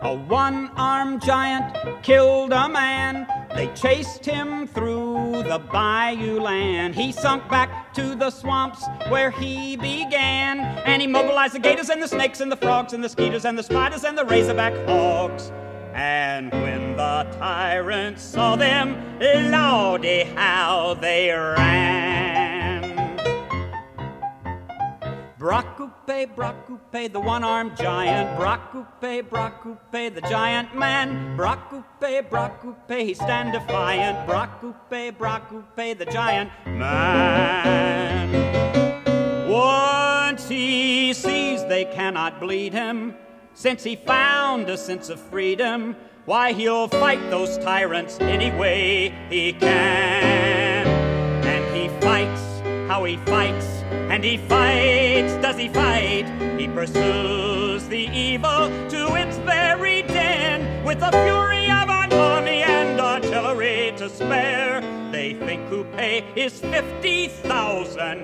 A one-armed giant killed a man. They chased him through the bayou land. He sunk back to the swamps where he began, and he mobilized the gators and the snakes and the frogs and the skeeters and the spiders and the razorback hogs. And when the tyrants saw them, lordy, how they ran. Bracupe, Bracupe, the one-armed giant. Bracupe, Bracupe, the giant man. Bracupe, Bracupe, he stand defiant. Bracupe, Bracupe, the giant man. Once he sees they cannot bleed him, since he found a sense of freedom, why, he'll fight those tyrants any way he can. And he fights how he fights, and he fights, does he fight? He pursues the evil to its very den, with the fury of an army and artillery to spare. They think Coupe is 50,000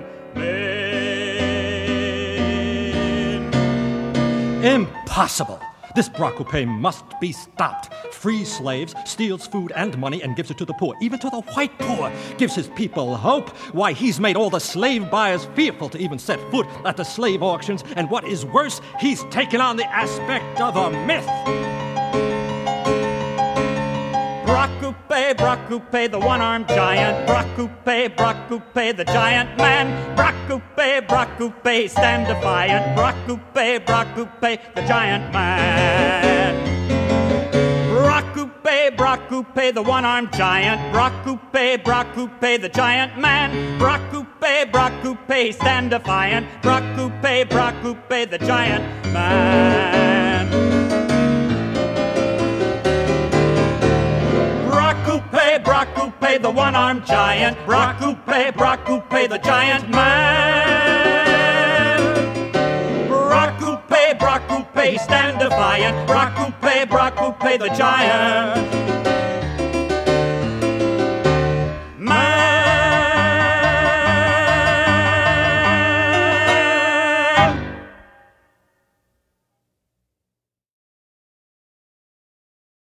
men. Impossible! This Bracupe must be stopped. Frees slaves, steals food and money, and gives it to the poor, even to the white poor. Gives his people hope. Why, he's made all the slave buyers fearful to even set foot at the slave auctions. And what is worse, he's taken on the aspect of a myth. Bracupe, Bracupe, the one-armed giant. Bracupe, Bracupe, the giant man. Bracupe, Bracupe, stand defiant. Bracupe, Bracupe, the giant man. Bracupe, Bracupe, the one-armed giant. Bracupe, Bracupe, the giant man. Bracupe, Bracupe, stand defiant. Bracupe, Bracupe, the giant man. Bracupe, Bracupe, the one-armed giant. Bracupe, Bracupe, the giant man. Bracupe, Bracupe, stand defiant. Bracupe, Bracupe, the giant